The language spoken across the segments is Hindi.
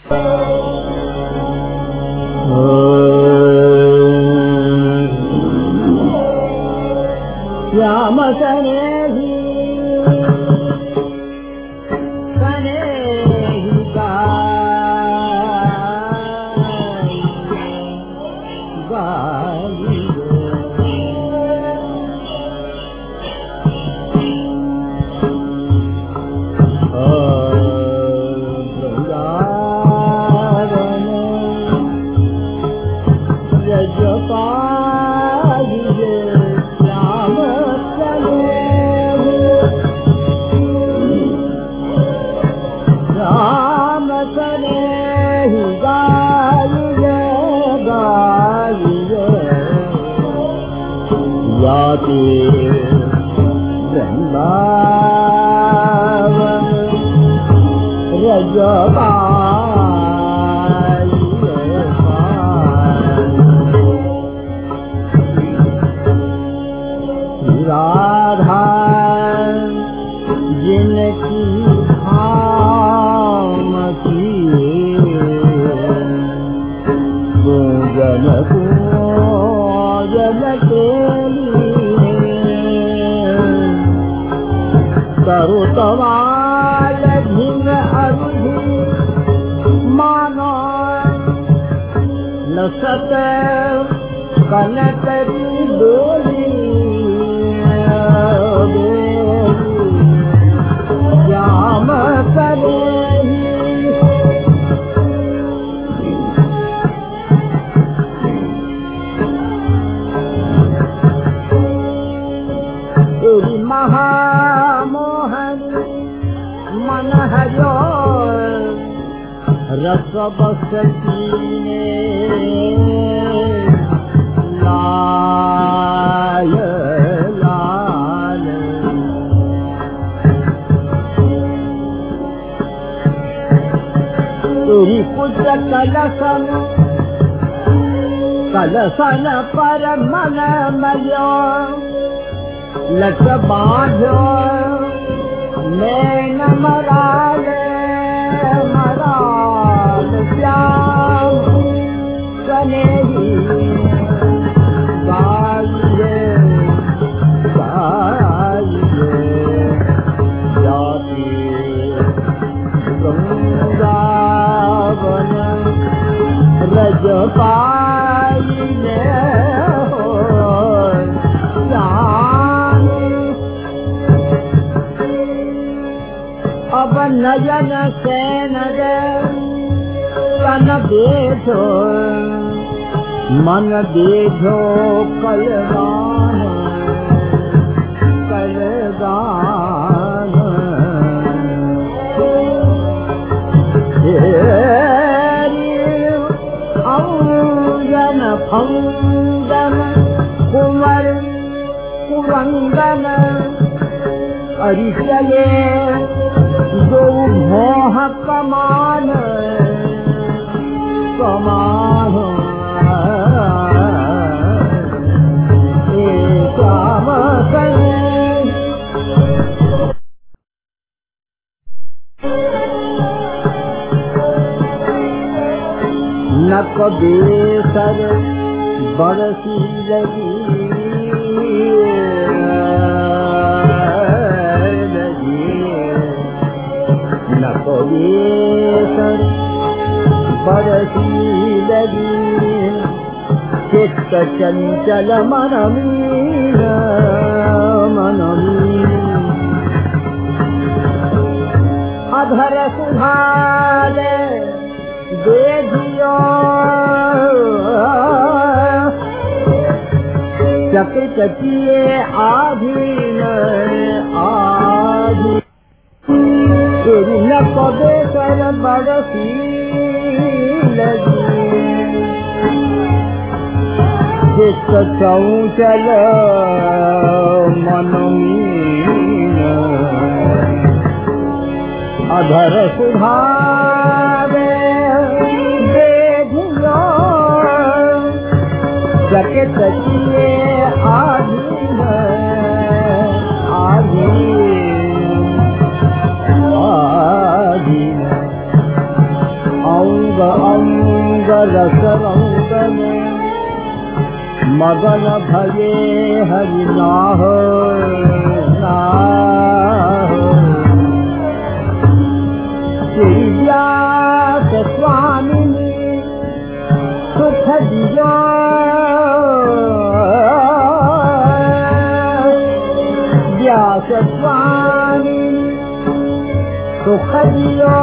श्याम सनेही राधा जिनकी धाम की पूजन पूजन के करु तवाल झिन अरुधि मानो लसत कनक डोली श्याम करेही तेरी महामोहनी मन हजो रस बसती लाल लाल तेरी कुछ कलसन पर मन मयो लट बांधो नैन मराल मराल श्याम सनेही गाइए गाइए जाति वृंदावन रज पाइने हो श्याम अब नयन से नजर तन बेधो मन बेधो कलगान कलगान औजन फंगन कुंवर कुरंगन अरिचये दो मोह कमान कमान श्याम नक बेसर बरसी लगी नक बेसर बरसी लगी चित्त चंचल मनमीन मनमीन अधर सुधारे देखियो चकित किए आधीन आधी तेरी नक बेसर बरसी लगी चित्त चंचल मनमीन अधर सुधारे देखियो चकित किए आधीन आधीन आधीन रस रंग में मगन भये हरि नाहो नाहो। श्री व्यास स्वामिनी सुख दियो व्यास स्वामिनी सुख दियो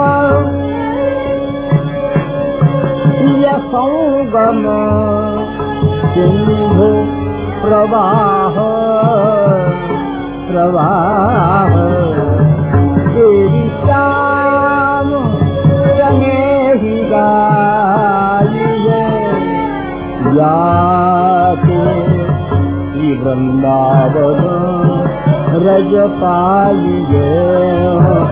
प्रिय संगम सिंधु प्रवाह प्रवाह तेरी श्याम रंगे ही गाइए याते श्री वृंदावन रज पाइए।